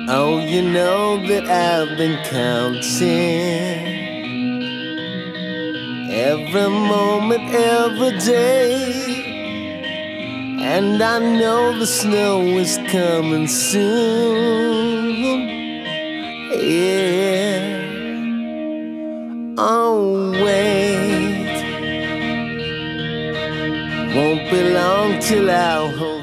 Oh, you know that I've been counting every moment, every day, and I know the snow is coming soon. Yeah. Oh, wait, won't be long till our home